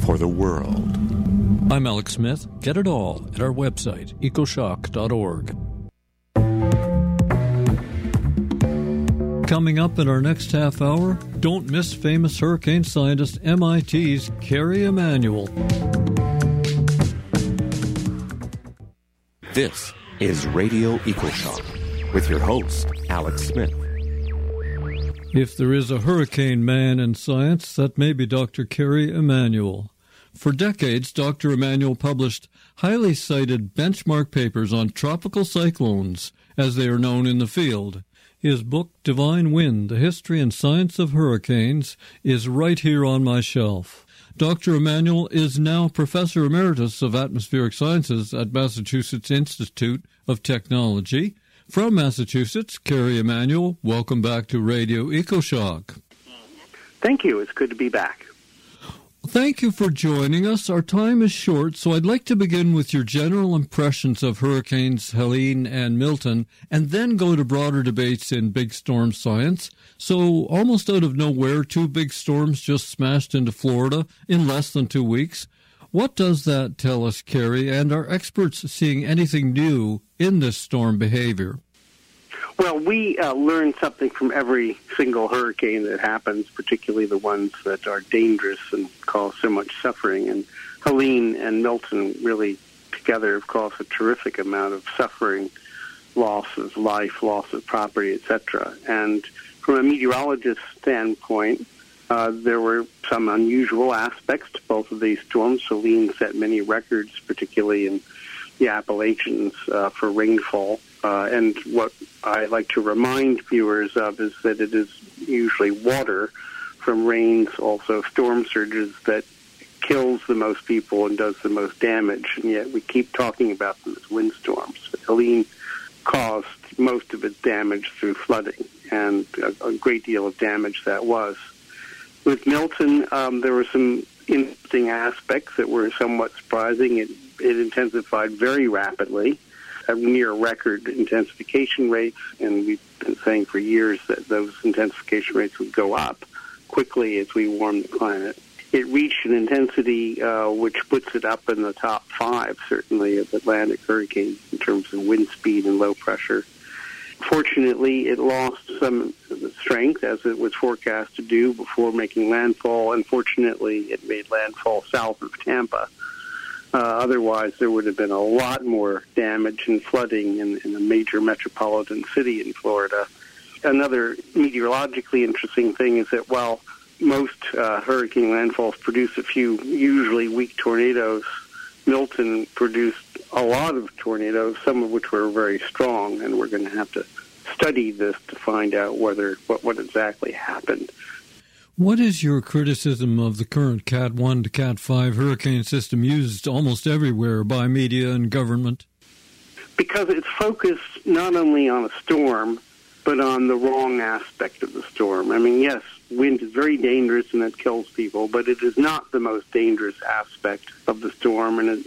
for the world. I'm Alex Smith. Get it all at our website, ecoshock.org. Coming up in our next half hour, don't miss famous hurricane scientist MIT's Kerry Emanuel. This is Radio EcoShock with your host, Alex Smith. If there is a hurricane man in science, that may be Dr. Kerry Emanuel. For decades, Dr. Emanuel published highly cited benchmark papers on tropical cyclones, as they are known in the field. His book, Divine Wind, The History and Science of Hurricanes, is right here on my shelf. Dr. Emanuel is now Professor Emeritus of Atmospheric Sciences at Massachusetts Institute of Technology. From Massachusetts, Kerry Emanuel, welcome back to Radio EcoShock. Thank you. It's good to be back. Thank you for joining us. Our time is short, so I'd like to begin with your general impressions of hurricanes Helene and Milton, and then go to broader debates in big storm science. So, almost out of nowhere, 2 big storms just smashed into Florida in less than 2 weeks. What does that tell us, Kerry, and are experts seeing anything new in this storm behavior? Well, we learn something from every single hurricane that happens, particularly the ones that are dangerous and cause so much suffering. And Helene and Milton really together have caused a terrific amount of suffering, loss of life, loss of property, etc. And from a meteorologist's standpoint, there were some unusual aspects to both of these storms. Helene set many records, particularly in the Appalachians, for rainfall. And what I like to remind viewers of is that it is usually water from rains, also storm surges, that kills the most people and does the most damage. And yet we keep talking about them as windstorms. Helene caused most of its damage through flooding, and a great deal of damage that was. With Milton, there were some interesting aspects that were somewhat surprising. It intensified very rapidly, at near record intensification rates, and we've been saying for years that those intensification rates would go up quickly as we warm the climate. It reached an intensity which puts it up in the top 5, certainly, of Atlantic hurricanes in terms of wind speed and low pressure. Fortunately, it lost some strength, as it was forecast to do before making landfall. Unfortunately, it made landfall south of Tampa. Otherwise, there would have been a lot more damage and flooding in a major metropolitan city in Florida. Another meteorologically interesting thing is that while most hurricane landfalls produce a few usually weak tornadoes, Milton produced a lot of tornadoes, some of which were very strong, and we're going to have to study this to find out what exactly happened. What is your criticism of the current Cat 1 to Cat 5 hurricane system used almost everywhere by media and government? Because it's focused not only on a storm, but on the wrong aspect of the storm. I mean, yes, wind is very dangerous and it kills people, but it is not the most dangerous aspect of the storm, and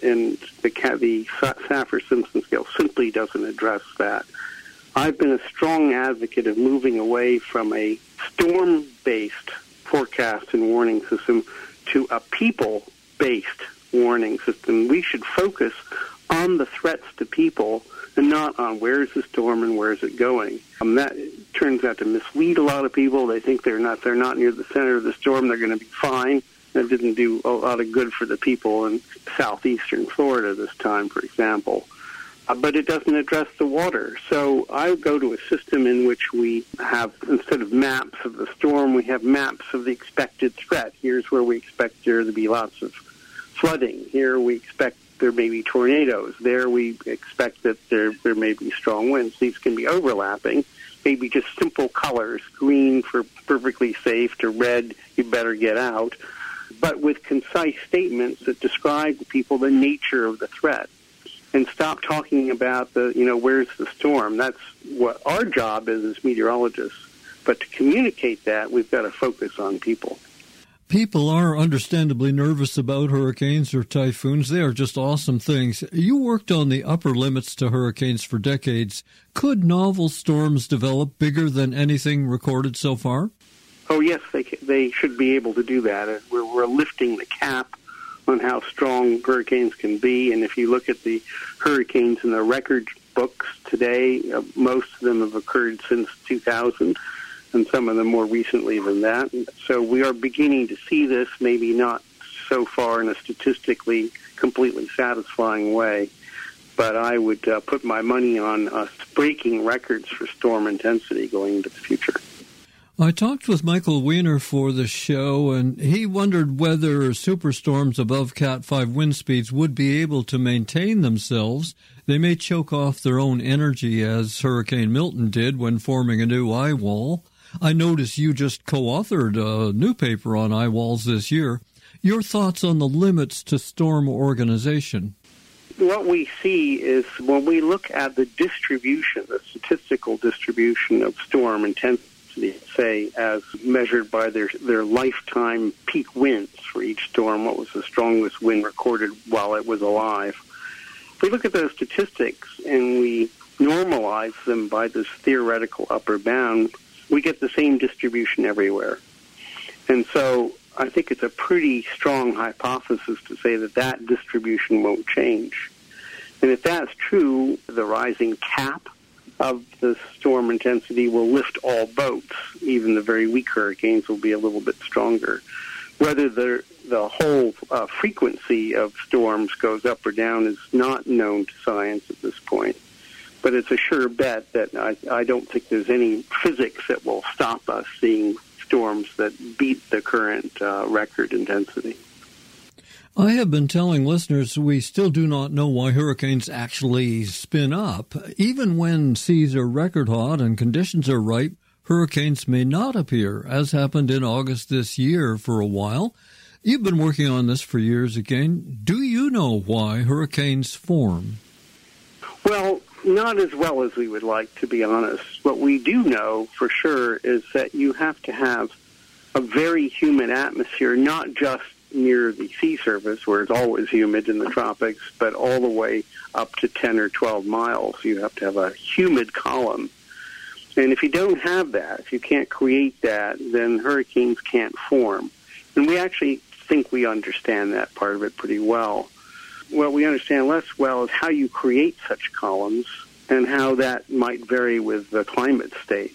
the Saffir-Simpson scale simply doesn't address that. I've been a strong advocate of moving away from a storm-based forecast and warning system to a people-based warning system. We should focus on the threats to people and not on where is the storm and where is it going. That turns out to mislead a lot of people. They think they're not near the center of the storm, they're going to be fine. That didn't do a lot of good for the people in southeastern Florida this time, for example. But it doesn't address the water. So I go to a system in which we have, instead of maps of the storm, we have maps of the expected threat. Here's where we expect there to be lots of flooding. Here we expect there may be tornadoes. There we expect that there may be strong winds. These can be overlapping, maybe just simple colors, green for perfectly safe to red, you better get out, but with concise statements that describe to people the nature of the threat. And stop talking about where's the storm. That's what our job is as meteorologists. But to communicate that, we've got to focus on people. People are understandably nervous about hurricanes or typhoons. They are just awesome things. You worked on the upper limits to hurricanes for decades. Could novel storms develop bigger than anything recorded so far? Oh, yes, they should be able to do that. We're lifting the cap on how strong hurricanes can be. And if you look at the hurricanes in the record books today, most of them have occurred since 2000, and some of them more recently than that. So we are beginning to see this, maybe not so far in a statistically completely satisfying way, but I would put my money on us breaking records for storm intensity going into the future. I talked with Michael Wiener for the show, and he wondered whether superstorms above Cat 5 wind speeds would be able to maintain themselves. They may choke off their own energy, as Hurricane Milton did when forming a new eye wall. I noticed you just co-authored a new paper on eye walls this year. Your thoughts on the limits to storm organization? What we see is when we look at the distribution, the statistical distribution of storm intensity, say, as measured by their lifetime peak winds for each storm, what was the strongest wind recorded while it was alive. If we look at those statistics and we normalize them by this theoretical upper bound, we get the same distribution everywhere. And so I think it's a pretty strong hypothesis to say that that distribution won't change. And if that's true, the rising cap of the storm intensity will lift all boats. Even the very weak hurricanes will be a little bit stronger. Whether the whole frequency of storms goes up or down is not known to science at this point. But it's a sure bet that I don't think there's any physics that will stop us seeing storms that beat the current record intensity. I have been telling listeners we still do not know why hurricanes actually spin up. Even when seas are record hot and conditions are ripe, hurricanes may not appear, as happened in August this year for a while. You've been working on this for years again. Do you know why hurricanes form? Well, not as well as we would like, to be honest. What we do know for sure is that you have to have a very humid atmosphere, not just near the sea surface, where it's always humid in the tropics, but all the way up to 10 or 12 miles. You have to have a humid column. And if you don't have that, if you can't create that, then hurricanes can't form. And we actually think we understand that part of it pretty well. What we understand less well is how you create such columns and how that might vary with the climate state.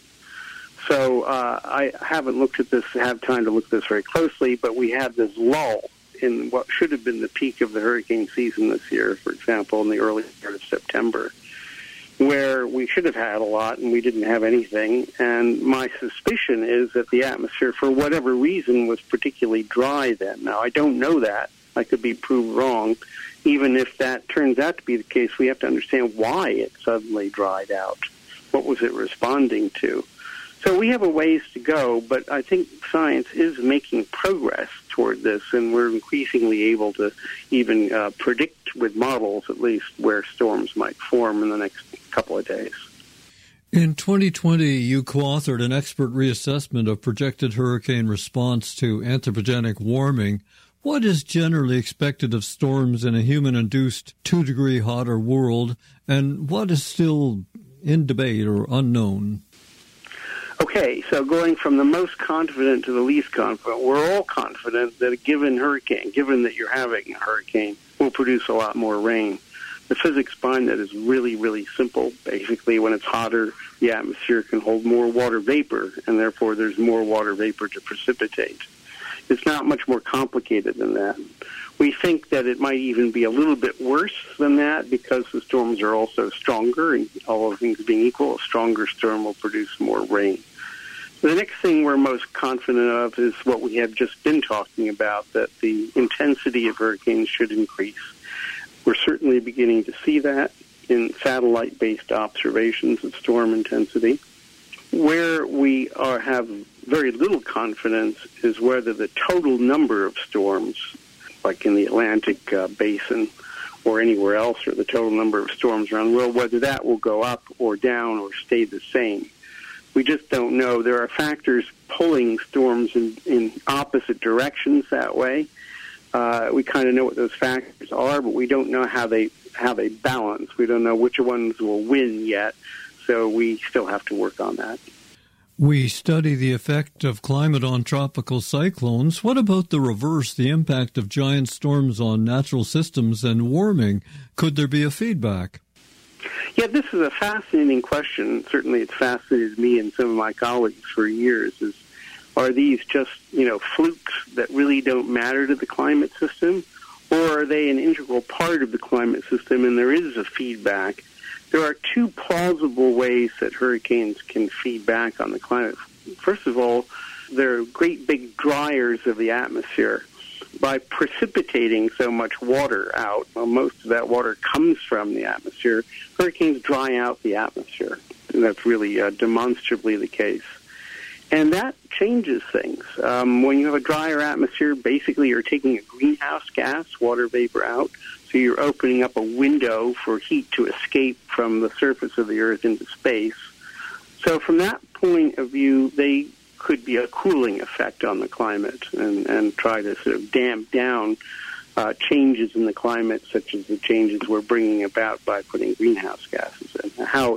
So I haven't looked at this, have time to look at this very closely, but we had this lull in what should have been the peak of the hurricane season this year, for example, in the early part of September, where we should have had a lot and we didn't have anything. And my suspicion is that the atmosphere, for whatever reason, was particularly dry then. Now, I don't know that. I could be proved wrong. Even if that turns out to be the case, we have to understand why it suddenly dried out. What was it responding to? So we have a ways to go, but I think science is making progress toward this, and we're increasingly able to even predict with models, at least, where storms might form in the next couple of days. In 2020, you co-authored an expert reassessment of projected hurricane response to anthropogenic warming. What is generally expected of storms in a human-induced 2-degree hotter world, and what is still in debate or unknown? Okay, so going from the most confident to the least confident, we're all confident that a given hurricane, given that you're having a hurricane, will produce a lot more rain. The physics behind that is really, really simple. Basically, when it's hotter, the atmosphere can hold more water vapor, and therefore there's more water vapor to precipitate. It's not much more complicated than that. We think that it might even be a little bit worse than that because the storms are also stronger, and all other things being equal, a stronger storm will produce more rain. The next thing we're most confident of is what we have just been talking about, that the intensity of hurricanes should increase. We're certainly beginning to see that in satellite-based observations of storm intensity. Where we have very little confidence is whether the total number of storms, like in the Atlantic basin or anywhere else, or the total number of storms around the world, whether that will go up or down or stay the same. We just don't know. There are factors pulling storms in opposite directions that way. We kind of know what those factors are, but we don't know how they balance. We don't know which ones will win yet, so we still have to work on that. We study the effect of climate on tropical cyclones. What about the reverse, the impact of giant storms on natural systems and warming? Could there be a feedback? Yeah, this is a fascinating question. Certainly it's fascinated me and some of my colleagues for years. Are these just, flukes that really don't matter to the climate system? Or are they an integral part of the climate system and there is a feedback? There are two plausible ways that hurricanes can feed back on the climate. First of all, they're great big dryers of the atmosphere. By precipitating so much water out, most of that water comes from the atmosphere, hurricanes dry out the atmosphere. And that's really demonstrably the case. And that changes things. When you have a drier atmosphere, basically you're taking a greenhouse gas, water vapor out, so you're opening up a window for heat to escape from the surface of the Earth into space. So from that point of view, they could be a cooling effect on the climate and try to sort of damp down changes in the climate, such as the changes we're bringing about by putting greenhouse gases in. How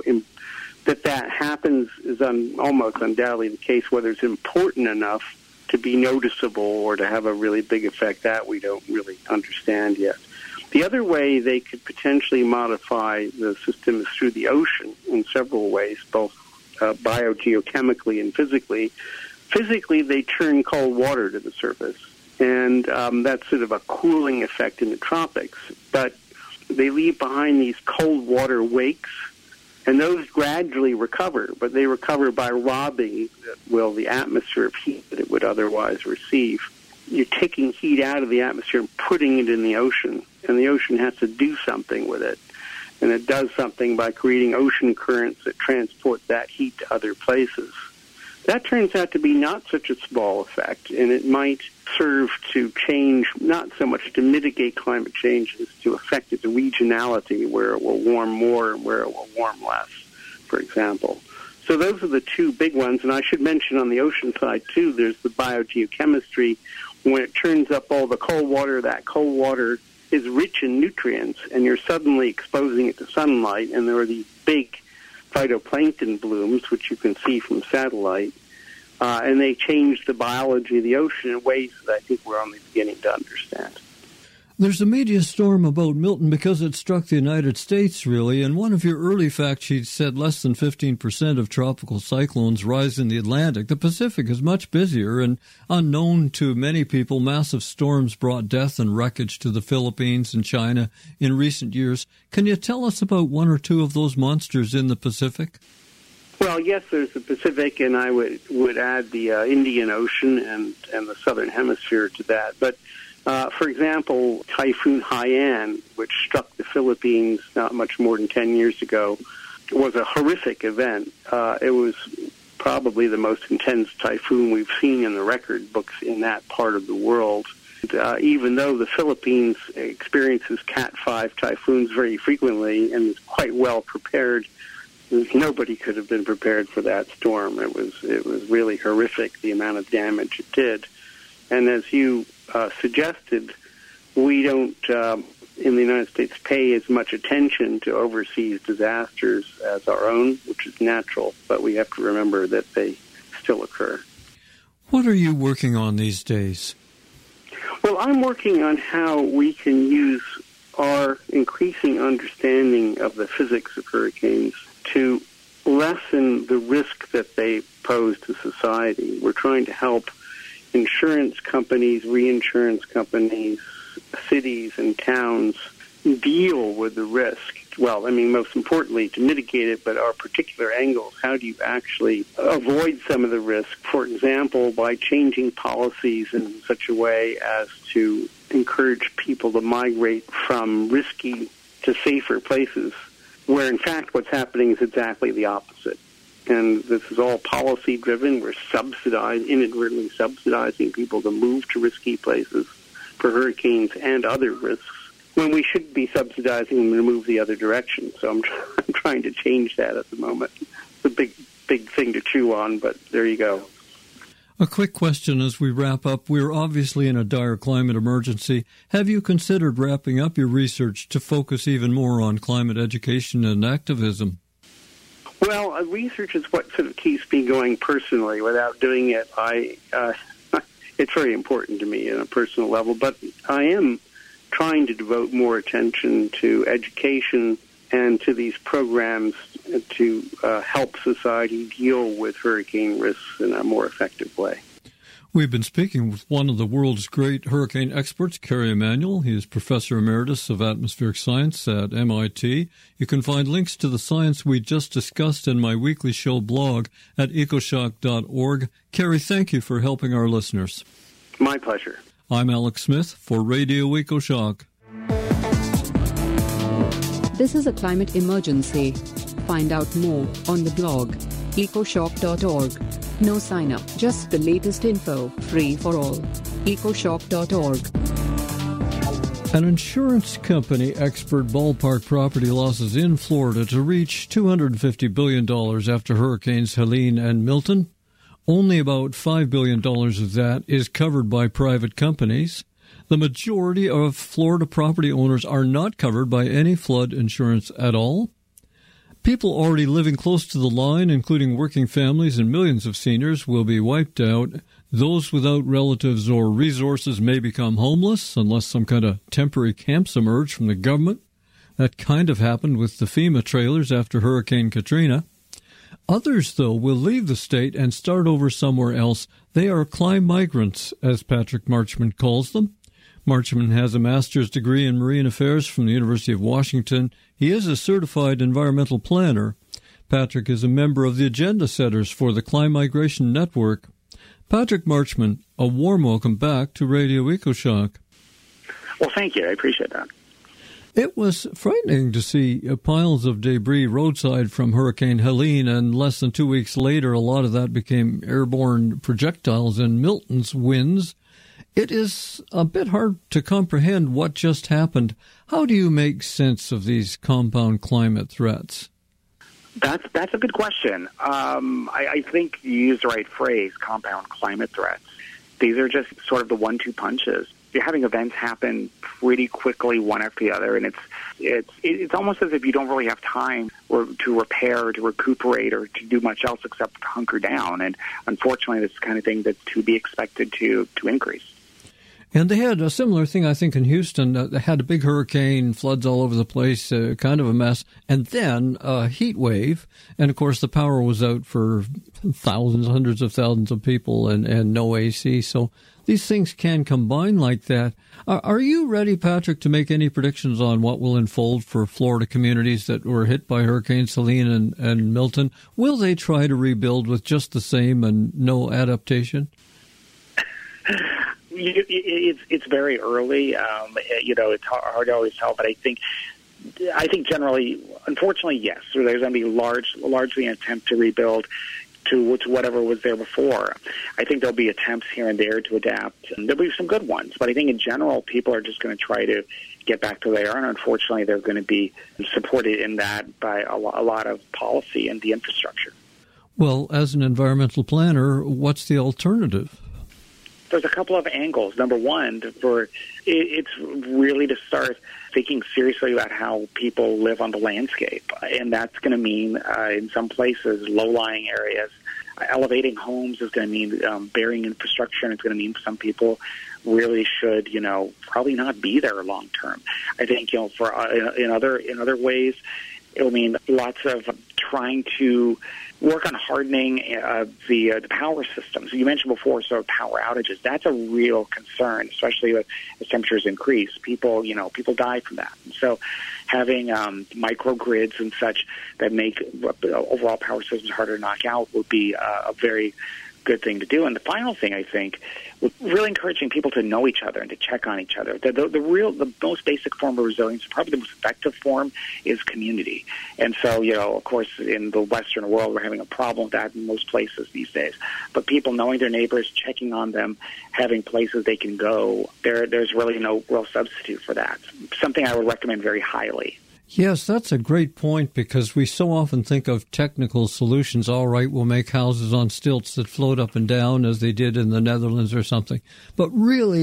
that happens is almost undoubtedly the case. Whether it's important enough to be noticeable or to have a really big effect, that we don't really understand yet. The other way they could potentially modify the system is through the ocean in several ways, both biogeochemically and physically. Physically, they turn cold water to the surface, and that's sort of a cooling effect in the tropics. But they leave behind these cold water wakes, and those gradually recover, but they recover by robbing the atmosphere of heat that it would otherwise receive. You're taking heat out of the atmosphere and putting it in the ocean, and the ocean has to do something with it. And it does something by creating ocean currents that transport that heat to other places. That turns out to be not such a small effect, and it might serve to change, not so much to mitigate climate change as to affect its regionality, where it will warm more and where it will warm less, for example. So those are the two big ones, and I should mention on the ocean side, too, there's the biogeochemistry. When it turns up all the cold water, that cold water is rich in nutrients, and you're suddenly exposing it to sunlight, and there are these big phytoplankton blooms, which you can see from satellite, and they change the biology of the ocean in ways that I think we're only beginning to understand. There's a media storm about Milton because it struck the United States, really, and one of your early fact sheets said less than 15% of tropical cyclones rise in the Atlantic. The Pacific is much busier, and unknown to many people, massive storms brought death and wreckage to the Philippines and China in recent years. Can you tell us about one or two of those monsters in the Pacific? Well, yes, there's the Pacific, and I would add the Indian Ocean and the Southern Hemisphere to that. But for example, Typhoon Haiyan, which struck the Philippines not much more than 10 years ago, was a horrific event. It was probably the most intense typhoon we've seen in the record books in that part of the world. Even though the Philippines experiences Cat 5 typhoons very frequently and is quite well prepared, nobody could have been prepared for that storm. It was really horrific, the amount of damage it did. And as you suggested, we don't, in the United States, pay as much attention to overseas disasters as our own, which is natural, but we have to remember that they still occur. What are you working on these days? Well, I'm working on how we can use our increasing understanding of the physics of hurricanes to lessen the risk that they pose to society. We're trying to help insurance companies, reinsurance companies, cities and towns deal with the risk. Well, I mean, most importantly, to mitigate it, but our particular angles, how do you actually avoid some of the risk? For example, by changing policies in such a way as to encourage people to migrate from risky to safer places, where in fact what's happening is exactly the opposite. And this is all policy-driven. We're inadvertently subsidizing people to move to risky places for hurricanes and other risks, when we should be subsidizing them to move the other direction. So I'm trying to change that at the moment. It's a big thing to chew on, but there you go. A quick question as we wrap up. We're obviously in a dire climate emergency. Have you considered wrapping up your research to focus even more on climate education and activism? Well, research is what sort of keeps me going personally. Without doing it, it's very important to me on a personal level. But I am trying to devote more attention to education and to these programs to help society deal with hurricane risks in a more effective way. We've been speaking with one of the world's great hurricane experts, Kerry Emanuel. He is Professor Emeritus of Atmospheric Science at MIT. You can find links to the science we just discussed in my weekly show blog at ecoshock.org. Kerry, thank you for helping our listeners. My pleasure. I'm Alex Smith for Radio EcoShock. This is a climate emergency. Find out more on the blog, ecoshock.org. No sign up, just the latest info, free for all. ecoshock.org. An insurance company expert ballpark property losses in Florida to reach $250 billion after hurricanes Helene and Milton. Only about $5 billion of that is covered by private companies. The majority of Florida property owners are not covered by any flood insurance at all. People already living close to the line, including working families and millions of seniors, will be wiped out. Those without relatives or resources may become homeless unless some kind of temporary camps emerge from the government. That kind of happened with the FEMA trailers after Hurricane Katrina. Others, though, will leave the state and start over somewhere else. They are climate migrants, as Patrick Marchman calls them. Marchman has a master's degree in marine affairs from the University of Washington. He is a certified environmental planner. Patrick is a member of the agenda setters for the Climate Migration Network. Patrick Marchman, a warm welcome back to Radio EcoShock. Well, thank you. I appreciate that. It was frightening to see piles of debris roadside from Hurricane Helene, and less than 2 weeks later, a lot of that became airborne projectiles in Milton's winds. It is a bit hard to comprehend what just happened. How do you make sense of these compound climate threats? That's a good question. I think you used the right phrase, compound climate threats. These are just sort of the 1-2 punches. You're having events happen pretty quickly, one after the other, and it's almost as if you don't really have time to repair, or to recuperate, or to do much else except hunker down. And unfortunately, that's the kind of thing that's to be expected to increase. And they had a similar thing, I think, in Houston. They had a big hurricane, floods all over the place, kind of a mess, and then a heat wave. And, of course, the power was out for thousands, hundreds of thousands of people, and no AC. So these things can combine like that. Are you ready, Patrick, to make any predictions on what will unfold for Florida communities that were hit by Hurricanes Helene and Milton? Will they try to rebuild with just the same and no adaptation? It's very early. It's hard to always tell, but I think generally, unfortunately, yes. So there's going to be largely an attempt to rebuild to whatever was there before. I think there'll be attempts here and there to adapt, and there'll be some good ones. But I think in general, people are just going to try to get back to where they are, and unfortunately, they're going to be supported in that by a lot of policy and the infrastructure. Well, as an environmental planner, what's the alternative? There's a couple of angles. Number one, it's really to start thinking seriously about how people live on the landscape. And that's going to mean, in some places, low-lying areas. Elevating homes is going to mean burying infrastructure, and it's going to mean some people really should, probably not be there long-term. I think, for in other ways, it'll mean lots of trying to work on hardening the power systems. You mentioned before, power outages. That's a real concern, especially as temperatures increase. People die from that. And so having microgrids and such that make overall power systems harder to knock out would be a very good thing to do. And the final thing, I think, really encouraging people to know each other and to check on each other. The most basic form of resilience, probably the most effective form, is community. And so, of course, in the Western world, we're having a problem with that in most places these days. But people knowing their neighbors, checking on them, having places they can go, there's really no real substitute for that. Something I would recommend very highly. Yes, that's a great point, because we so often think of technical solutions. All right, we'll make houses on stilts that float up and down as they did in the Netherlands or something. But really,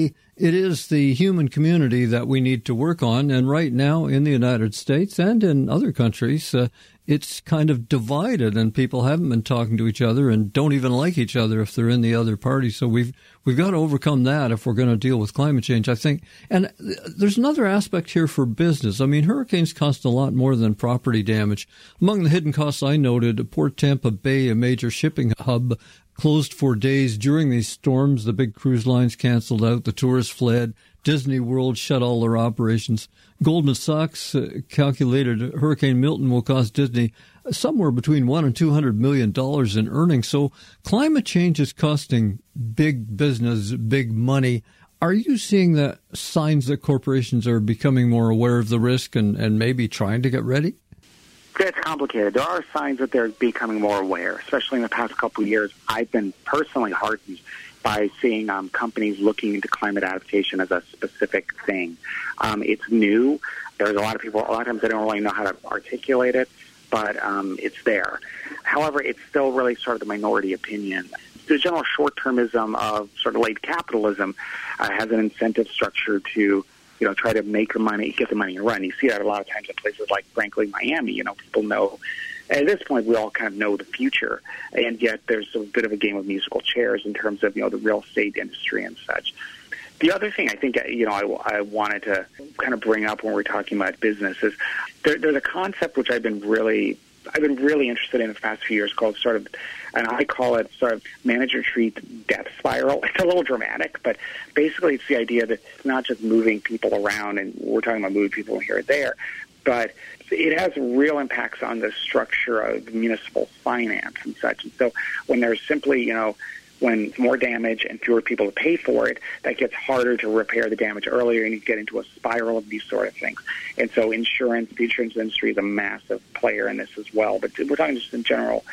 it is the human community that we need to work on. And right now in the United States and in other countries, it's kind of divided, and people haven't been talking to each other and don't even like each other if they're in the other party. So we've got to overcome that if we're going to deal with climate change, I think. And there's another aspect here for business. I mean, hurricanes cost a lot more than property damage. Among the hidden costs I noted, Port Tampa Bay, a major shipping hub, closed for days during these storms. The big cruise lines canceled out. The tourists fled. Disney World shut all their operations. Goldman Sachs calculated Hurricane Milton will cost Disney somewhere between $100 and $200 million in earnings. So climate change is costing big business big money. Are you seeing the signs that corporations are becoming more aware of the risk and maybe trying to get ready? It's complicated. There are signs that they're becoming more aware, especially in the past couple of years. I've been personally heartened by seeing companies looking into climate adaptation as a specific thing. It's new. There's a lot of times they don't really know how to articulate it, but it's there. However, it's still really sort of the minority opinion. The general short-termism of sort of late capitalism has an incentive structure to try to make the money, get the money and run. You see that a lot of times in places like, frankly, Miami. People know, at this point, we all kind of know the future, and yet there's a bit of a game of musical chairs in terms of, the real estate industry and such. The other thing I think, I wanted to kind of bring up when we're talking about business is there's a concept which I've been really interested in the past few years called and I call it sort of manager treat death spiral. It's a little dramatic, but basically it's the idea that it's not just moving people around, and we're talking about moving people here and there, but it has real impacts on the structure of municipal finance and such. And so when there's simply, when more damage and fewer people to pay for it, that gets harder to repair the damage earlier, and you get into a spiral of these sort of things. And so the insurance industry is a massive player in this as well. But we're talking just in general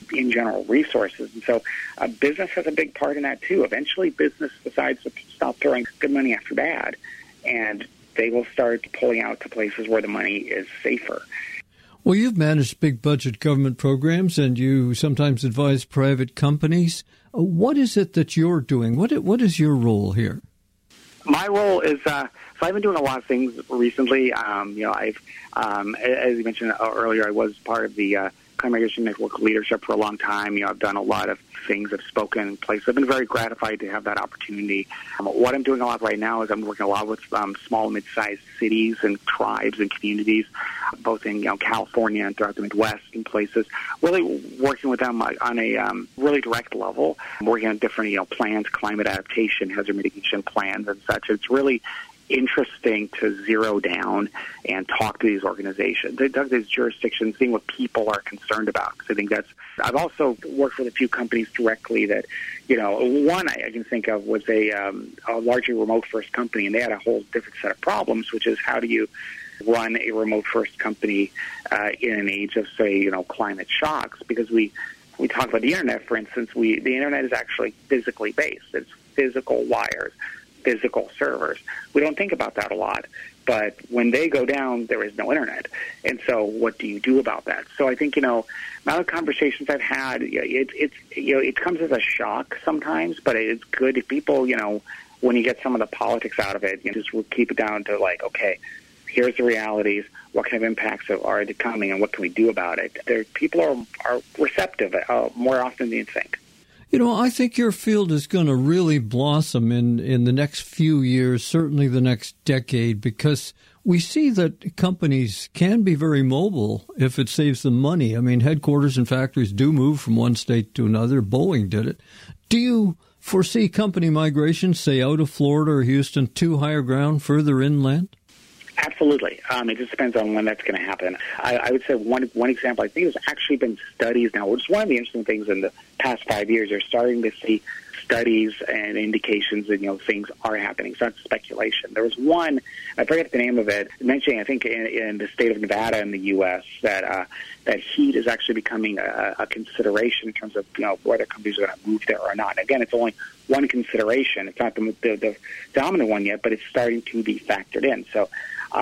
resources. And so business has a big part in that too. Eventually business decides to stop throwing good money after bad, and they will start pulling out to places where the money is safer. Well, you've managed big budget government programs, and you sometimes advise private companies. What is it that you're doing? What is your role here? My role is, so I've been doing a lot of things recently. I've, as you mentioned earlier, I was part of the Climate Migration Network leadership for a long time. I've done a lot of things, I've spoken in places. I've been very gratified to have that opportunity. What I'm doing a lot right now is I'm working a lot with small and mid-sized cities and tribes and communities, both in California and throughout the Midwest and places, really working with them on a really direct level, working on different plans, climate adaptation, hazard mitigation plans and such. It's really interesting to zero down and talk to these organizations, these jurisdictions, seeing what people are concerned about. Because I think I've also worked with a few companies directly that, one I can think of was a largely remote-first company, and they had a whole different set of problems, which is how do you run a remote-first company in an age of, say, climate shocks? Because we talk about the Internet, for instance, the Internet is actually physically based. It's physical wires, physical servers. We don't think about that a lot, but when they go down, there is no Internet. And so what do you do about that? So I think, amount of conversations I've had, it comes as a shock sometimes, but it's good if people, when you get some of the politics out of it, just keep it down to like, okay, here's the realities, what kind of impacts are coming, and what can we do about it? People are receptive more often than you think. I think your field is going to really blossom in the next few years, certainly the next decade, because we see that companies can be very mobile if it saves them money. I mean, headquarters and factories do move from one state to another. Boeing did it. Do you foresee company migration, say, out of Florida or Houston to higher ground further inland? Absolutely. It just depends on when that's going to happen. I would say one example, I think there's actually been studies now, which is one of the interesting things in the past 5 years. You're starting to see studies and indications that, things are happening. It's not speculation. There was one, I forget the name of it, mentioning, I think, in the state of Nevada in the U.S., that heat is actually becoming a consideration in terms of, whether companies are going to move there or not. Again, it's only one consideration. It's not the dominant one yet, but it's starting to be factored in. So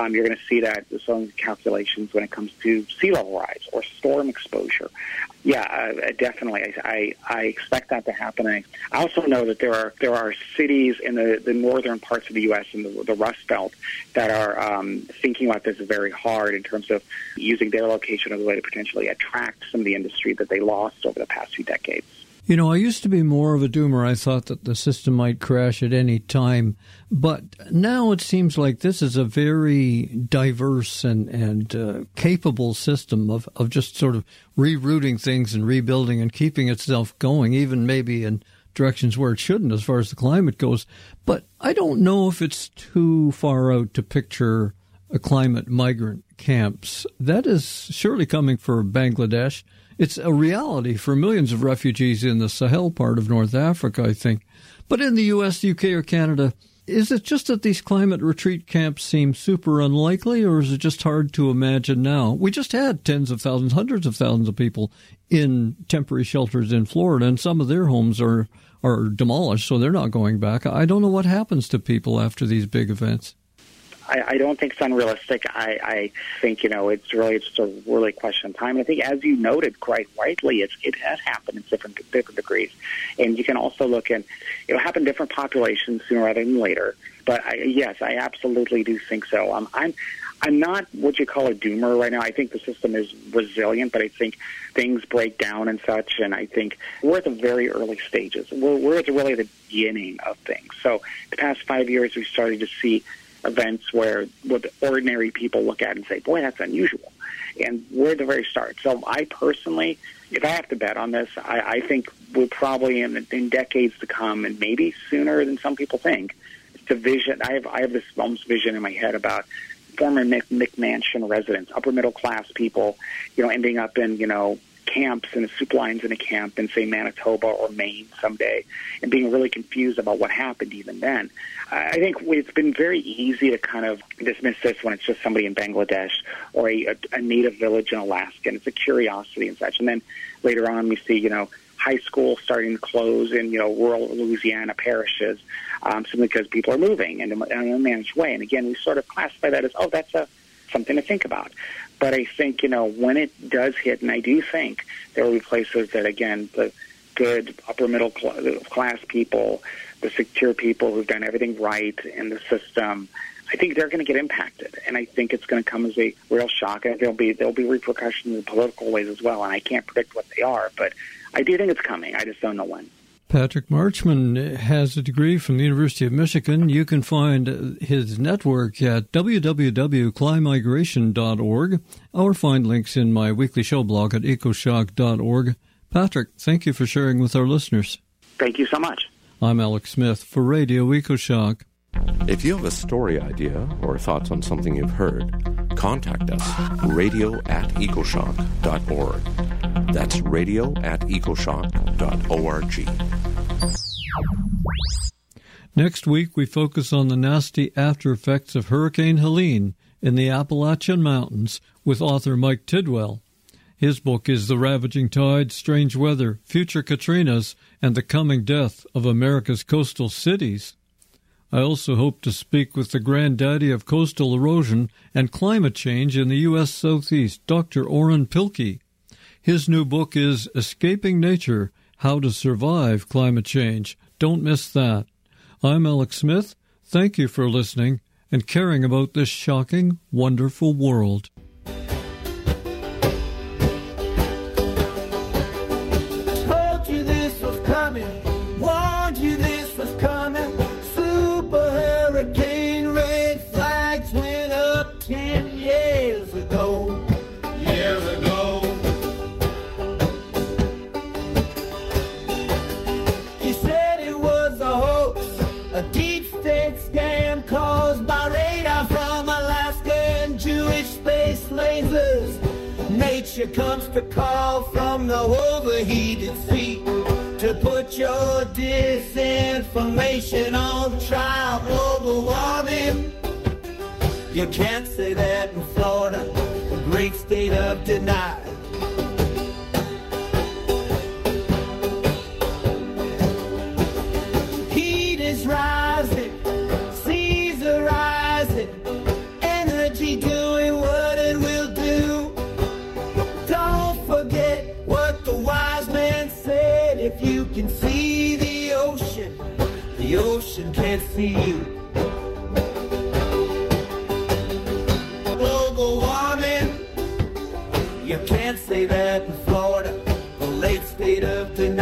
You're going to see that some calculations when it comes to sea level rise or storm exposure. Yeah, definitely. I expect that to happen. I also know that there are cities in the northern parts of the U.S. and the Rust Belt that are thinking about this very hard in terms of using their location as a way to potentially attract some of the industry that they lost over the past few decades. You know, I used to be more of a doomer. I thought that the system might crash at any time. But now it seems like this is a very diverse and capable system of just sort of rerouting things and rebuilding and keeping itself going, even maybe in directions where it shouldn't as far as the climate goes. But I don't know if it's too far out to picture a climate migrant camps. That is surely coming for Bangladesh. It's a reality for millions of refugees in the Sahel part of North Africa, I think. But in the U.S., the U.K., or Canada, is it just that these climate retreat camps seem super unlikely, or is it just hard to imagine now? We just had tens of thousands, hundreds of thousands of people in temporary shelters in Florida, and some of their homes are demolished, so they're not going back. I don't know what happens to people after these big events. I don't think it's unrealistic. I think, it's really just a really question of time. And I think, as you noted quite rightly, it has happened in different degrees. And you can also look at, it'll happen in different populations sooner rather than later. But yes, I absolutely do think so. I'm not what you call a doomer right now. I think the system is resilient, but I think things break down and such. And I think we're at the very early stages. We're at really the beginning of things. So the past 5 years, we started to see events where what ordinary people look at and say, boy, that's unusual. And we're at the very start. So I personally, if I have to bet on this, I think we'll probably in decades to come, and maybe sooner than some people think, the vision. I have this almost vision in my head about former McMansion residents, upper middle class people, ending up in, camps and soup lines in a camp in, say, Manitoba or Maine someday, and being really confused about what happened even then. I think it's been very easy to kind of dismiss this when it's just somebody in Bangladesh or a native village in Alaska, and it's a curiosity and such. And then later on we see, high school starting to close in, rural Louisiana parishes, simply because people are moving in an unmanaged way. And again, we sort of classify that as, that's something to think about. But I think, when it does hit, and I do think there will be places that, again, the good upper middle class people, the secure people who've done everything right in the system, I think they're going to get impacted. And I think it's going to come as a real shock. And there'll be repercussions in political ways as well. And I can't predict what they are, but I do think it's coming. I just don't know when. Patrick Marchman has a degree from the University of Michigan. You can find his network at www.climigration.org or find links in my weekly show blog at ecoshock.org. Patrick, thank you for sharing with our listeners. Thank you so much. I'm Alex Smith for Radio EcoShock. If you have a story idea or thoughts on something you've heard, contact us, radio@ecoshock.org. That's radio@ecoshock.org. Next week, we focus on the nasty after effects of Hurricane Helene in the Appalachian Mountains with author Mike Tidwell. His book is The Ravaging Tides, Strange Weather, Future Katrinas, and the Coming Death of America's Coastal Cities. I also hope to speak with the granddaddy of coastal erosion and climate change in the U.S. Southeast, Dr. Oren Pilkey. His new book is Escaping Nature, How to Survive Climate Change. Don't miss that. I'm Alex Smith. Thank you for listening and caring about this shocking, wonderful world. Told you this was coming, warned you this was coming. Super hurricane red flags went up 10 years ago. You said it was a hoax, a deep state scam caused by radar from Alaska and Jewish space lasers. Nature comes to call from the overheated sea to put your disinformation on trial. Global warming, you can't say that in Florida, the great state of denial. Heat is rising, seas are rising, energy can't see you. Global warming, you can't say that in Florida. The late state of Tennessee.